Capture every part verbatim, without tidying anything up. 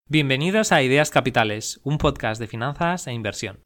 Bienvenidos a Ideas Capitales, un podcast de finanzas e inversión.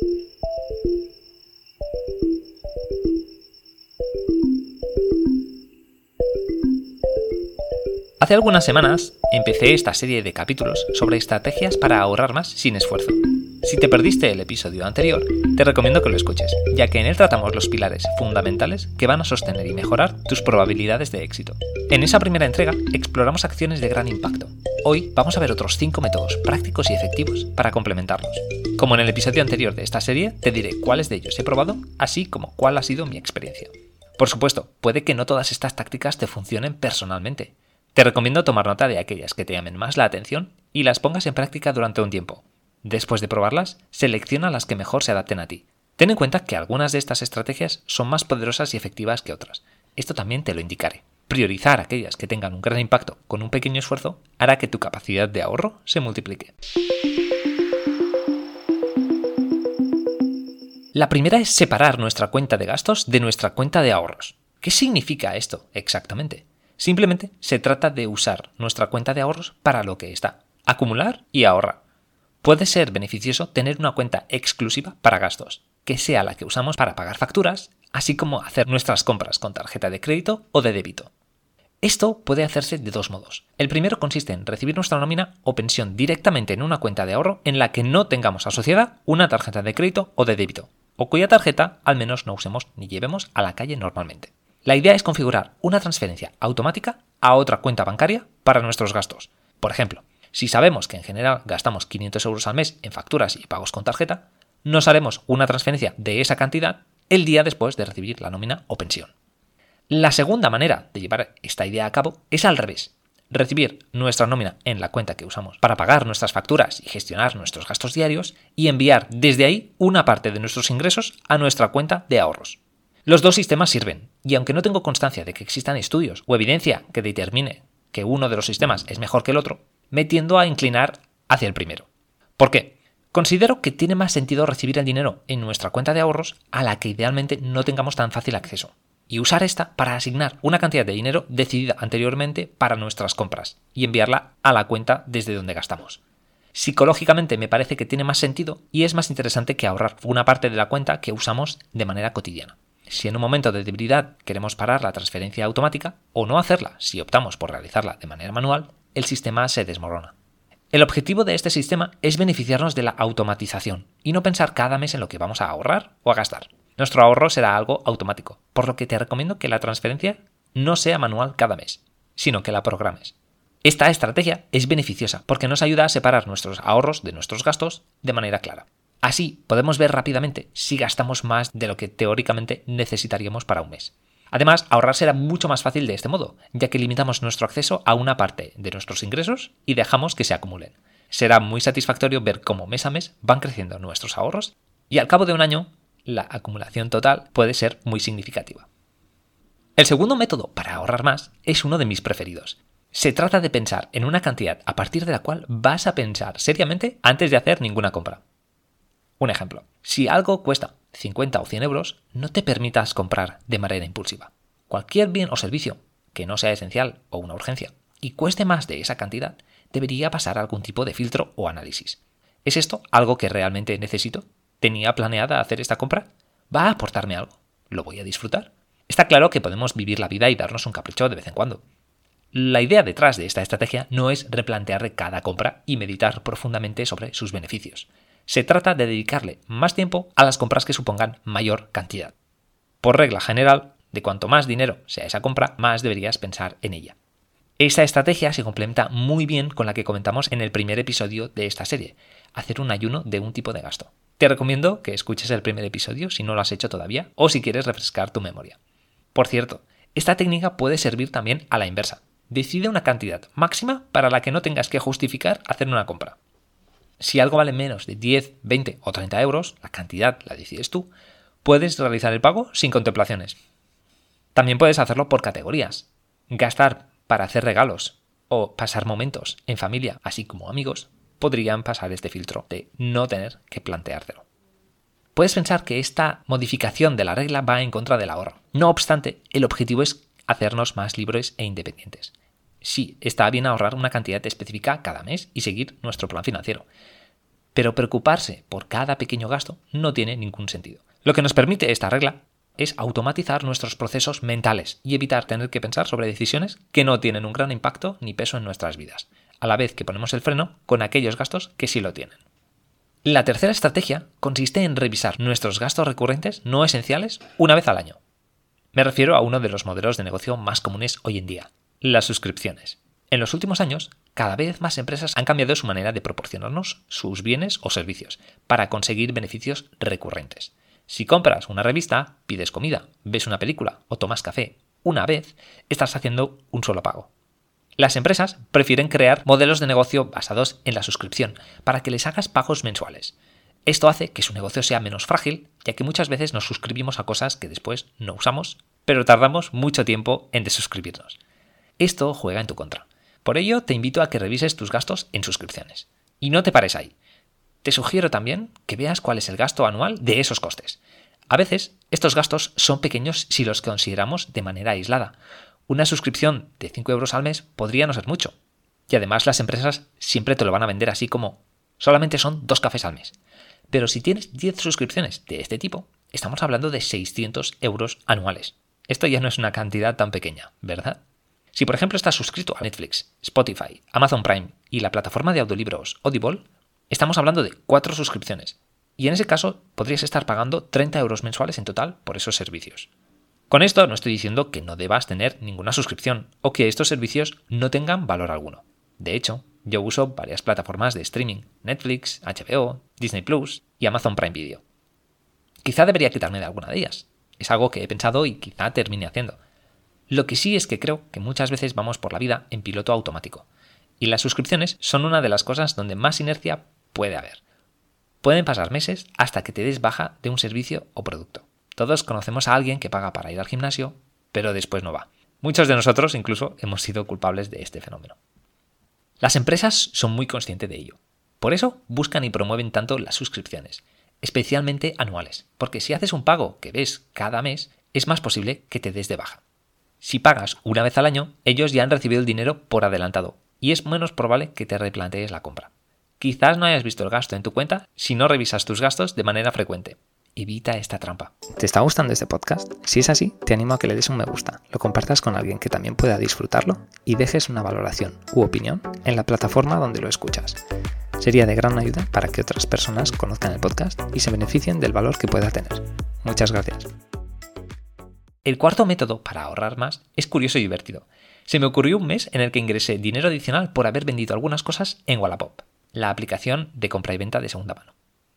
Hace algunas semanas empecé esta serie de capítulos sobre estrategias para ahorrar más sin esfuerzo. Si te perdiste el episodio anterior, te recomiendo que lo escuches, ya que en él tratamos los pilares fundamentales que van a sostener y mejorar tus probabilidades de éxito. En esa primera entrega exploramos acciones de gran impacto. Hoy vamos a ver otros cinco métodos prácticos y efectivos para complementarlos. Como en el episodio anterior de esta serie, te diré cuáles de ellos he probado, así como cuál ha sido mi experiencia. Por supuesto, puede que no todas estas tácticas te funcionen personalmente. Te recomiendo tomar nota de aquellas que te llamen más la atención y las pongas en práctica durante un tiempo. Después de probarlas, selecciona las que mejor se adapten a ti. Ten en cuenta que algunas de estas estrategias son más poderosas y efectivas que otras. Esto también te lo indicaré. Priorizar aquellas que tengan un gran impacto con un pequeño esfuerzo hará que tu capacidad de ahorro se multiplique. La primera es separar nuestra cuenta de gastos de nuestra cuenta de ahorros. ¿Qué significa esto exactamente? Simplemente se trata de usar nuestra cuenta de ahorros para lo que está: acumular y ahorrar. Puede ser beneficioso tener una cuenta exclusiva para gastos, que sea la que usamos para pagar facturas, así como hacer nuestras compras con tarjeta de crédito o de débito. Esto puede hacerse de dos modos. El primero consiste en recibir nuestra nómina o pensión directamente en una cuenta de ahorro en la que no tengamos asociada una tarjeta de crédito o de débito, o cuya tarjeta al menos no usemos ni llevemos a la calle normalmente. La idea es configurar una transferencia automática a otra cuenta bancaria para nuestros gastos. Por ejemplo, si sabemos que en general gastamos quinientos euros al mes en facturas y pagos con tarjeta, nos haremos una transferencia de esa cantidad el día después de recibir la nómina o pensión. La segunda manera de llevar esta idea a cabo es al revés: recibir nuestra nómina en la cuenta que usamos para pagar nuestras facturas y gestionar nuestros gastos diarios y enviar desde ahí una parte de nuestros ingresos a nuestra cuenta de ahorros. Los dos sistemas sirven, y aunque no tengo constancia de que existan estudios o evidencia que determine que uno de los sistemas es mejor que el otro, me tiendo a inclinar hacia el primero. ¿Por qué? Considero que tiene más sentido recibir el dinero en nuestra cuenta de ahorros a la que idealmente no tengamos tan fácil acceso, y usar esta para asignar una cantidad de dinero decidida anteriormente para nuestras compras y enviarla a la cuenta desde donde gastamos. Psicológicamente me parece que tiene más sentido y es más interesante que ahorrar una parte de la cuenta que usamos de manera cotidiana. Si en un momento de debilidad queremos parar la transferencia automática o no hacerla si optamos por realizarla de manera manual, el sistema se desmorona. El objetivo de este sistema es beneficiarnos de la automatización y no pensar cada mes en lo que vamos a ahorrar o a gastar. Nuestro ahorro será algo automático, por lo que te recomiendo que la transferencia no sea manual cada mes, sino que la programes. Esta estrategia es beneficiosa porque nos ayuda a separar nuestros ahorros de nuestros gastos de manera clara. Así podemos ver rápidamente si gastamos más de lo que teóricamente necesitaríamos para un mes. Además, ahorrar será mucho más fácil de este modo, ya que limitamos nuestro acceso a una parte de nuestros ingresos y dejamos que se acumulen. Será muy satisfactorio ver cómo mes a mes van creciendo nuestros ahorros y al cabo de un año la acumulación total puede ser muy significativa. El segundo método para ahorrar más es uno de mis preferidos. Se trata de pensar en una cantidad a partir de la cual vas a pensar seriamente antes de hacer ninguna compra. Un ejemplo: si algo cuesta cincuenta o cien euros, no te permitas comprar de manera impulsiva. Cualquier bien o servicio que no sea esencial o una urgencia y cueste más de esa cantidad, debería pasar algún tipo de filtro o análisis. ¿Es esto algo que realmente necesito? ¿Tenía planeada hacer esta compra? ¿Va a aportarme algo? ¿Lo voy a disfrutar? Está claro que podemos vivir la vida y darnos un capricho de vez en cuando. La idea detrás de esta estrategia no es replantear cada compra y meditar profundamente sobre sus beneficios. Se trata de dedicarle más tiempo a las compras que supongan mayor cantidad. Por regla general, de cuanto más dinero sea esa compra, más deberías pensar en ella. Esta estrategia se complementa muy bien con la que comentamos en el primer episodio de esta serie: hacer un ayuno de un tipo de gasto. Te recomiendo que escuches el primer episodio si no lo has hecho todavía o si quieres refrescar tu memoria. Por cierto, esta técnica puede servir también a la inversa. Decide una cantidad máxima para la que no tengas que justificar hacer una compra. Si algo vale menos de diez, veinte o treinta euros, la cantidad la decides tú, puedes realizar el pago sin contemplaciones. También puedes hacerlo por categorías: gastar para hacer regalos o pasar momentos en familia, así como amigos, podrían pasar este filtro de no tener que planteártelo. Puedes pensar que esta modificación de la regla va en contra del ahorro. No obstante, el objetivo es hacernos más libres e independientes. Sí, está bien ahorrar una cantidad específica cada mes y seguir nuestro plan financiero. Pero preocuparse por cada pequeño gasto no tiene ningún sentido. Lo que nos permite esta regla es automatizar nuestros procesos mentales y evitar tener que pensar sobre decisiones que no tienen un gran impacto ni peso en nuestras vidas, a la vez que ponemos el freno con aquellos gastos que sí lo tienen. La tercera estrategia consiste en revisar nuestros gastos recurrentes no esenciales una vez al año. Me refiero a uno de los modelos de negocio más comunes hoy en día, las suscripciones. En los últimos años, cada vez más empresas han cambiado su manera de proporcionarnos sus bienes o servicios para conseguir beneficios recurrentes. Si compras una revista, pides comida, ves una película o tomas café una vez, estás haciendo un solo pago. Las empresas prefieren crear modelos de negocio basados en la suscripción para que les hagas pagos mensuales. Esto hace que su negocio sea menos frágil, ya que muchas veces nos suscribimos a cosas que después no usamos, pero tardamos mucho tiempo en desuscribirnos. Esto juega en tu contra. Por ello, te invito a que revises tus gastos en suscripciones. Y no te pares ahí. Te sugiero también que veas cuál es el gasto anual de esos costes. A veces, estos gastos son pequeños si los consideramos de manera aislada. Una suscripción de cinco euros al mes podría no ser mucho. Y además las empresas siempre te lo van a vender así como solamente son dos cafés al mes. Pero si tienes diez suscripciones de este tipo, estamos hablando de seiscientos euros anuales. Esto ya no es una cantidad tan pequeña, ¿verdad? Si por ejemplo estás suscrito a Netflix, Spotify, Amazon Prime y la plataforma de audiolibros Audible, estamos hablando de cuatro suscripciones. Y en ese caso podrías estar pagando treinta euros mensuales en total por esos servicios. Con esto no estoy diciendo que no debas tener ninguna suscripción o que estos servicios no tengan valor alguno. De hecho, yo uso varias plataformas de streaming, Netflix, H B O, Disney Plus y Amazon Prime Video. Quizá debería quitarme de alguna de ellas. Es algo que he pensado y quizá termine haciendo. Lo que sí es que creo que muchas veces vamos por la vida en piloto automático. Y las suscripciones son una de las cosas donde más inercia puede haber. Pueden pasar meses hasta que te des baja de un servicio o producto. Todos conocemos a alguien que paga para ir al gimnasio, pero después no va. Muchos de nosotros incluso hemos sido culpables de este fenómeno. Las empresas son muy conscientes de ello. Por eso buscan y promueven tanto las suscripciones, especialmente anuales, porque si haces un pago que ves cada mes, es más posible que te des de baja. Si pagas una vez al año, ellos ya han recibido el dinero por adelantado y es menos probable que te replantees la compra. Quizás no hayas visto el gasto en tu cuenta si no revisas tus gastos de manera frecuente. Evita esta trampa. ¿Te está gustando este podcast? Si es así, te animo a que le des un me gusta, lo compartas con alguien que también pueda disfrutarlo y dejes una valoración u opinión en la plataforma donde lo escuchas. Sería de gran ayuda para que otras personas conozcan el podcast y se beneficien del valor que pueda tener. Muchas gracias. El cuarto método para ahorrar más es curioso y divertido. Se me ocurrió un mes en el que ingresé dinero adicional por haber vendido algunas cosas en Wallapop, la aplicación de compra y venta de segunda mano.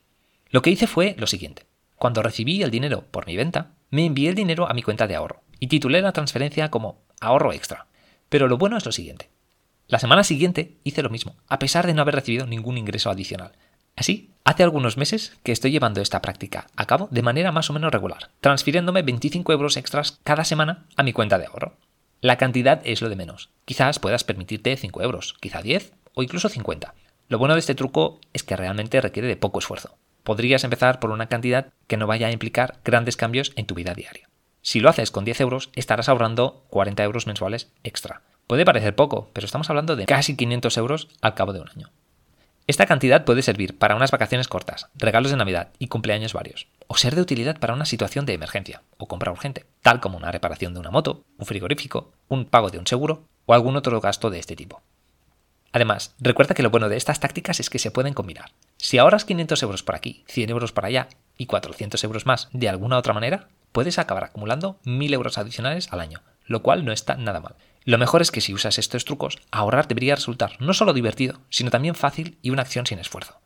Lo que hice fue lo siguiente. Cuando recibí el dinero por mi venta, me envié el dinero a mi cuenta de ahorro y titulé la transferencia como ahorro extra. Pero lo bueno es lo siguiente. La semana siguiente hice lo mismo, a pesar de no haber recibido ningún ingreso adicional. Así, hace algunos meses que estoy llevando esta práctica a cabo de manera más o menos regular, transfiriéndome veinticinco euros extras cada semana a mi cuenta de ahorro. La cantidad es lo de menos. Quizás puedas permitirte cinco euros, quizá diez o incluso cincuenta. Lo bueno de este truco es que realmente requiere de poco esfuerzo. Podrías empezar por una cantidad que no vaya a implicar grandes cambios en tu vida diaria. Si lo haces con diez euros, estarás ahorrando cuarenta euros mensuales extra. Puede parecer poco, pero estamos hablando de casi quinientos euros al cabo de un año. Esta cantidad puede servir para unas vacaciones cortas, regalos de Navidad y cumpleaños varios, o ser de utilidad para una situación de emergencia o compra urgente, tal como una reparación de una moto, un frigorífico, un pago de un seguro o algún otro gasto de este tipo. Además, recuerda que lo bueno de estas tácticas es que se pueden combinar. Si ahorras quinientos euros por aquí, cien euros por allá y cuatrocientos euros más de alguna otra manera, puedes acabar acumulando mil euros adicionales al año, lo cual no está nada mal. Lo mejor es que si usas estos trucos, ahorrar debería resultar no solo divertido, sino también fácil y una acción sin esfuerzo.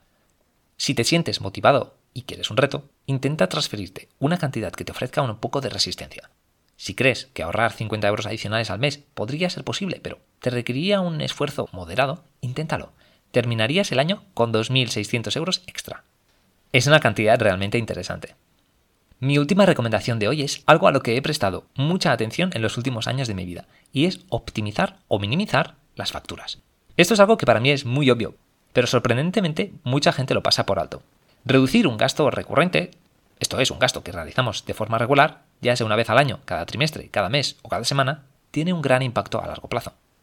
Si te sientes motivado y quieres un reto, intenta transferirte una cantidad que te ofrezca un poco de resistencia. Si crees que ahorrar cincuenta euros adicionales al mes podría ser posible, pero te requeriría un esfuerzo moderado, inténtalo. Terminarías el año con dos mil seiscientos euros extra. Es una cantidad realmente interesante. Mi última recomendación de hoy es algo a lo que he prestado mucha atención en los últimos años de mi vida, y es optimizar o minimizar las facturas. Esto es algo que para mí es muy obvio, pero sorprendentemente mucha gente lo pasa por alto. Reducir un gasto recurrente, esto es un gasto que realizamos de forma regular, ya sea una vez al año, cada trimestre, cada mes o cada semana, tiene un gran impacto a largo plazo.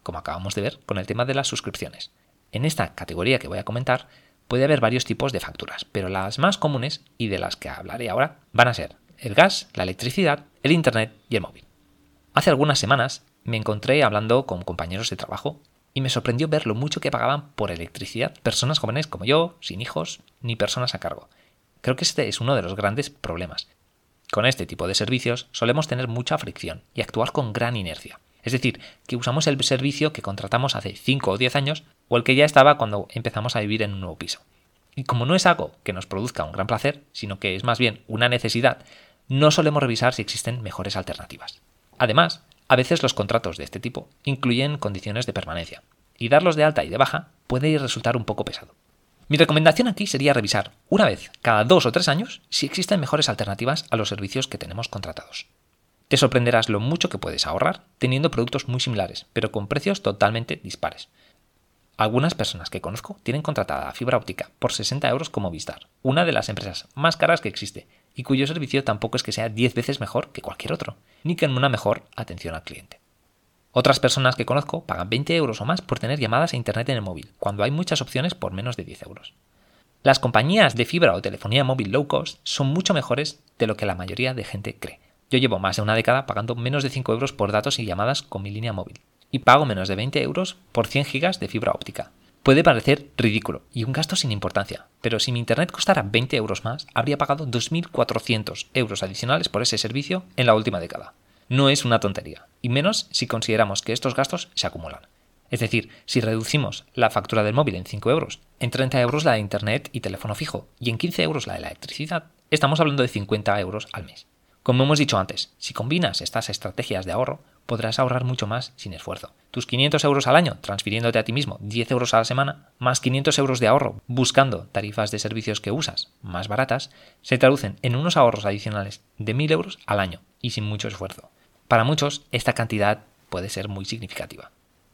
como acabamos de ver con el tema de las suscripciones. En esta categoría que voy a comentar puede haber varios tipos de facturas, pero las más comunes y de las que hablaré ahora van a ser el gas, la electricidad, el internet y el móvil. Hace algunas semanas me encontré hablando con compañeros de trabajo y me sorprendió ver lo mucho que pagaban por electricidad personas jóvenes como yo, sin hijos ni personas a cargo. Creo que este es uno de los grandes problemas. Con este tipo de servicios solemos tener mucha fricción y actuar con gran inercia. Es decir, que usamos el servicio que contratamos hace cinco o diez años o el que ya estaba cuando empezamos a vivir en un nuevo piso. Y como no es algo que nos produzca un gran placer, sino que es más bien una necesidad, no solemos revisar si existen mejores alternativas. Además, a veces los contratos de este tipo incluyen condiciones de permanencia, y darlos de alta y de baja puede resultar un poco pesado. Mi recomendación aquí sería revisar una vez cada dos o tres años si existen mejores alternativas a los servicios que tenemos contratados. Te sorprenderás lo mucho que puedes ahorrar teniendo productos muy similares, pero con precios totalmente dispares. Algunas personas que conozco tienen contratada fibra óptica por sesenta euros con Movistar, una de las empresas más caras que existe, y cuyo servicio tampoco es que sea diez veces mejor que cualquier otro, ni con una mejor atención al cliente. Otras personas que conozco pagan veinte euros o más por tener llamadas a internet en el móvil, cuando hay muchas opciones por menos de diez euros. Las compañías de fibra o telefonía móvil low cost son mucho mejores de lo que la mayoría de gente cree. Yo llevo más de una década pagando menos de cinco euros por datos y llamadas con mi línea móvil, y pago menos de veinte euros por cien gigas de fibra óptica. Puede parecer ridículo y un gasto sin importancia, pero si mi internet costara veinte euros más, habría pagado dos mil cuatrocientos euros adicionales por ese servicio en la última década. No es una tontería, y menos si consideramos que estos gastos se acumulan. Es decir, si reducimos la factura del móvil en cinco euros, en treinta euros la de internet y teléfono fijo, y en quince euros la de la electricidad, estamos hablando de cincuenta euros al mes. Como hemos dicho antes, si combinas estas estrategias de ahorro, podrás ahorrar mucho más sin esfuerzo. Tus quinientos euros al año transfiriéndote a ti mismo diez euros a la semana, más quinientos euros de ahorro buscando tarifas de servicios que usas más baratas, se traducen en unos ahorros adicionales de mil euros al año y sin mucho esfuerzo. Para muchos, esta cantidad puede ser muy significativa.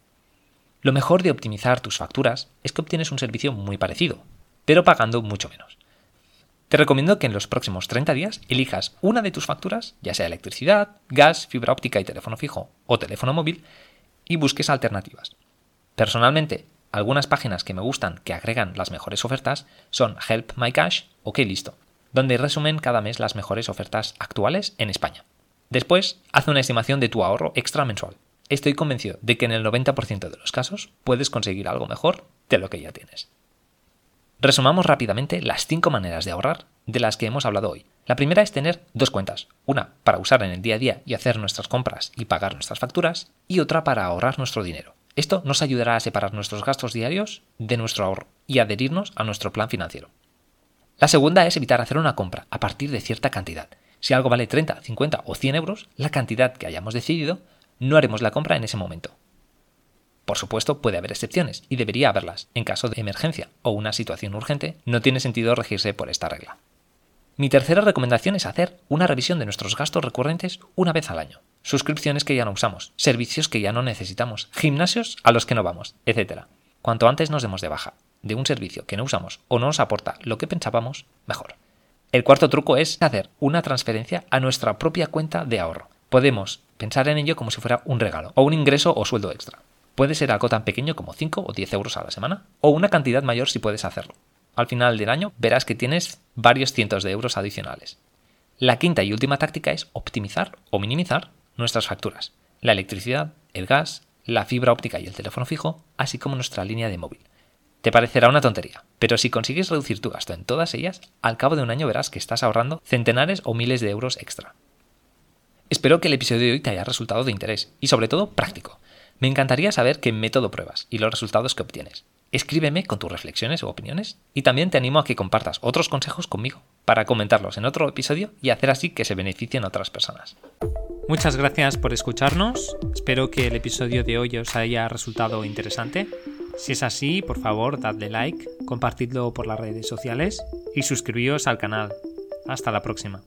Lo mejor de optimizar tus facturas es que obtienes un servicio muy parecido, pero pagando mucho menos. Te recomiendo que en los próximos treinta días elijas una de tus facturas, ya sea electricidad, gas, fibra óptica y teléfono fijo o teléfono móvil, y busques alternativas. Personalmente, algunas páginas que me gustan que agregan las mejores ofertas son Help My Cash o Qué Listo, donde resumen cada mes las mejores ofertas actuales en España. Después, haz una estimación de tu ahorro extra mensual. Estoy convencido de que en el noventa por ciento de los casos puedes conseguir algo mejor de lo que ya tienes. Resumamos rápidamente las cinco maneras de ahorrar de las que hemos hablado hoy. La primera es tener dos cuentas, una para usar en el día a día y hacer nuestras compras y pagar nuestras facturas, y otra para ahorrar nuestro dinero. Esto nos ayudará a separar nuestros gastos diarios de nuestro ahorro y adherirnos a nuestro plan financiero. La segunda es evitar hacer una compra a partir de cierta cantidad. Si algo vale treinta, cincuenta o cien euros, la cantidad que hayamos decidido, no haremos la compra en ese momento. Por supuesto, puede haber excepciones, y debería haberlas. En caso de emergencia o una situación urgente, no tiene sentido regirse por esta regla. Mi tercera recomendación es hacer una revisión de nuestros gastos recurrentes una vez al año. Suscripciones que ya no usamos, servicios que ya no necesitamos, gimnasios a los que no vamos, etcétera. Cuanto antes nos demos de baja de un servicio que no usamos o no nos aporta lo que pensábamos, mejor. El cuarto truco es hacer una transferencia a nuestra propia cuenta de ahorro. Podemos pensar en ello como si fuera un regalo o un ingreso o sueldo extra. Puede ser algo tan pequeño como cinco o diez euros a la semana, o una cantidad mayor si puedes hacerlo. Al final del año verás que tienes varios cientos de euros adicionales. La quinta y última táctica es optimizar o minimizar nuestras facturas. La electricidad, el gas, la fibra óptica y el teléfono fijo, así como nuestra línea de móvil. Te parecerá una tontería, pero si consigues reducir tu gasto en todas ellas, al cabo de un año verás que estás ahorrando centenares o miles de euros extra. Espero que el episodio de hoy te haya resultado de interés y sobre todo práctico. Me encantaría saber qué método pruebas y los resultados que obtienes. Escríbeme con tus reflexiones o opiniones y también te animo a que compartas otros consejos conmigo para comentarlos en otro episodio y hacer así que se beneficien otras personas. Muchas gracias por escucharnos. Espero que el episodio de hoy os haya resultado interesante. Si es así, por favor, dadle like, compartidlo por las redes sociales y suscribíos al canal. Hasta la próxima.